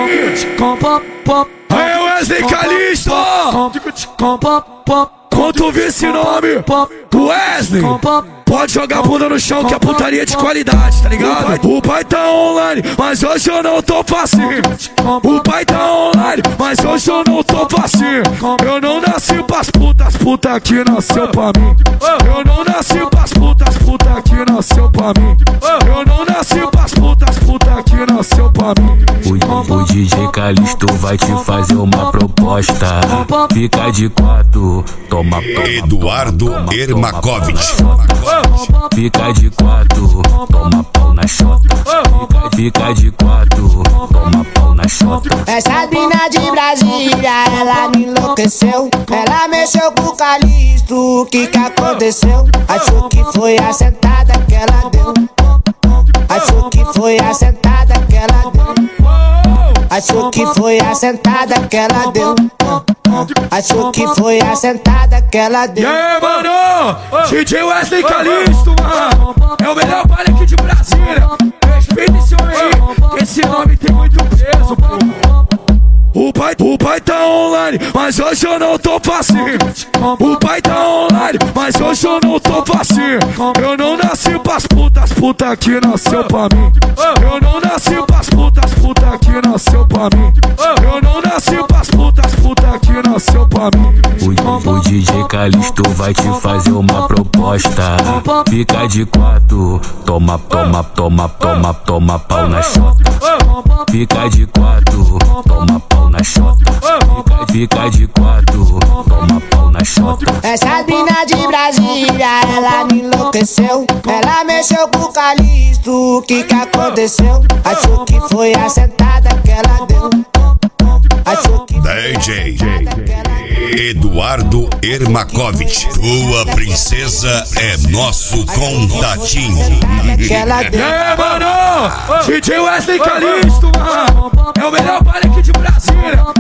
Aí Wesley Calixto, quando tu vê esse nome, Wesley, pode jogar a bunda no chão que é putaria de qualidade, tá ligado? O pai tá online, mas hoje eu não tô facinho. O pai tá online, mas hoje eu não tô facinho. Eu não nasci pras putas, puta que nasceu pra mim. Eu não nasci pras putas, puta que nasceu pra mim. Eu não nasci pras putas, puta que nasceu pra mim. O DJ Calixto vai te fazer uma proposta. Fica de quatro, toma Eduardo Ermakovic. Fica de quatro, toma pau na chota. Fica de quatro, toma pau na chota. Essa mina de Brasília, ela me enlouqueceu. Ela mexeu com o Calixto, o que aconteceu? Achou que foi a sentada que ela deu. Achou que foi a sentada que ela deu. Achou que foi a sentada que ela deu. Achou que foi a sentada que ela deu. E aí, mano? DJ Wesley Calixto, mano. É o melhor baile aqui de Brasília. Respeita esse homem aí, que esse nome tem muito peso, pô. O pai tá online, mas hoje eu não tô facinho. O pai tá online, mas hoje eu não tô facinho. Eu não nasci pras putas, puta que nasceu pra mim. Eu não nasci pras putas, puta que nasceu pra mim. Eu não nasci pras putas, puta que nasceu pra mim. O DJ Calixto vai te fazer uma proposta. Fica de quatro, toma pau na chota. Fica de quatro, toma pau na chota. Fica de quatro, toma pau na chota. Essa mina de Brasília, ela me enlouqueceu. Ela mexeu com o Calixto, o que aconteceu? Achou que foi a sentada que ela deu. Achou que DJ Eduardo Ermakovic. Tua princesa é nosso contatinho. É, mano! DJ Wesley Calixto, mano! É o melhor baile aqui de Brasília.